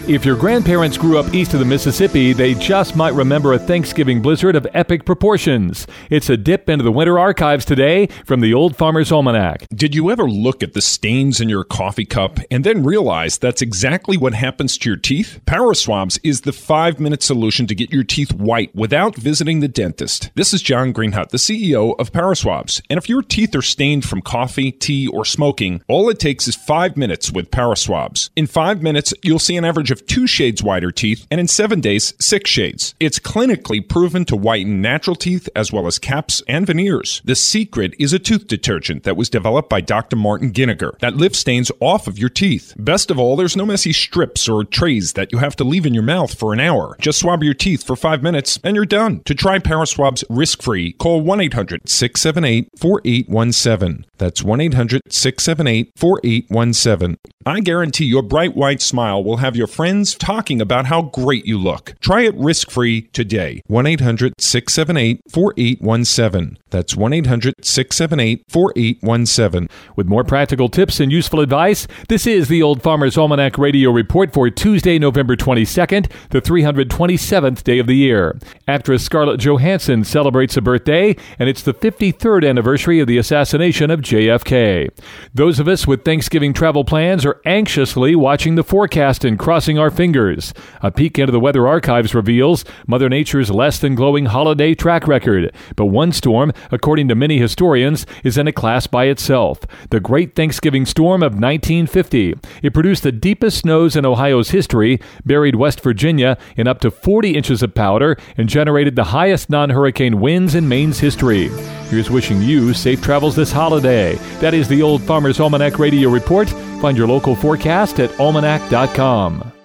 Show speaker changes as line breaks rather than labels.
If your grandparents grew up east of the Mississippi, they just might remember a Thanksgiving blizzard of epic proportions. It's a dip into the winter archives today from the Old Farmer's Almanac.
Did you ever look at the stains in your coffee cup and then realize that's exactly what happens to your teeth? Paraswabs is the 5-minute solution to get your teeth white without visiting the dentist. This is John Greenhut, the CEO of Paraswabs. And if your teeth are stained from coffee, tea, or smoking, all it takes is 5 minutes with Paraswabs. In 5 minutes, you'll see an average of 2 shades whiter teeth, and in 7 days, 6 shades. It's clinically proven to whiten natural teeth as well as caps and veneers. The secret is a tooth detergent that was developed by Dr. Martin Ginniger that lifts stains off of your teeth. Best of all, there's no messy strips or trays that you have to leave in your mouth for an hour. Just swab your teeth for 5 minutes, and you're done. To try Paraswabs risk-free, call 1-800-678-4817. That's 1-800-678-4817. I guarantee your bright white smile will have your friends talking about how great you look. Try it risk-free today. 1-800-678-4817. That's 1-800-678-4817.
With more practical tips and useful advice, this is the Old Farmer's Almanac Radio Report for Tuesday, November 22nd, the 327th day of the year. Actress Scarlett Johansson celebrates a birthday, and it's the 53rd anniversary of the assassination of JFK. Those of us with Thanksgiving travel plans are anxiously watching the forecast and crossing our fingers. A peek into the weather archives reveals Mother Nature's less than glowing holiday track record. But one storm, according to many historians, is in a class by itself. The Great Thanksgiving Storm of 1950. It produced the deepest snows in Ohio's history, buried West Virginia in up to 40 inches of powder, and generated the highest non-hurricane winds in Maine's history. Here's wishing you safe travels this holiday. That is the Old Farmer's Almanac Radio Report. Find your local forecast at almanac.com.